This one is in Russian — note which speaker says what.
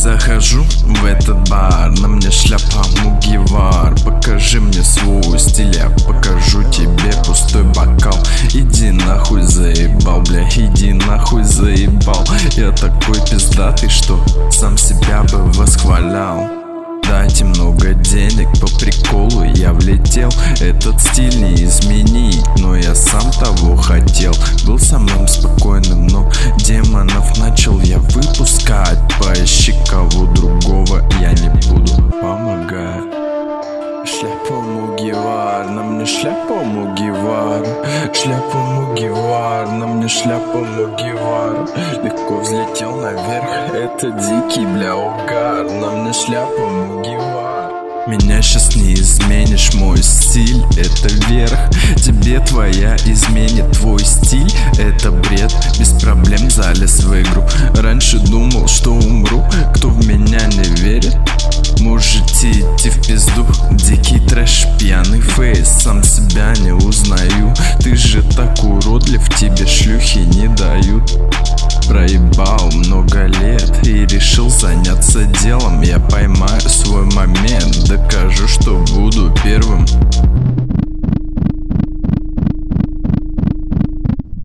Speaker 1: Захожу в этот бар, на мне шляпа Мугивар. Покажи мне свой стиль, я покажу тебе пустой бокал. Иди нахуй заебал, бля, иди нахуй заебал. Я такой пиздатый, что сам себя бы восхвалял. Дайте много денег, по приколу я влетел. Этот стиль не изменить, но я сам того хотел. Был самым спокойным, но демонов начал я выпускать. Поищи кого другого, я не буду помогать. Шляпа Мугивар, на мне шляпа Мугивар. Шляпа Мугивар, на мне шляпа Мугивар. Легко взлетел наверх, это дикий, бля, угар. На мне шляпа Мугивар. Меня сейчас не изменишь, мой стиль — это верх. Тебе твоя изменит, твой стиль — это бред. Без проблем залез в игру. Раньше думал, что умру. Кто в меня не верит, можете идти в пизду. Дикий трэш, пьяный фейс, сам себя не узнаю. Ты же так уродлив, тебе шлюхи не дают. Проебал много лет и решил заняться делом. Я поймаю свой момент, докажу, что буду первым.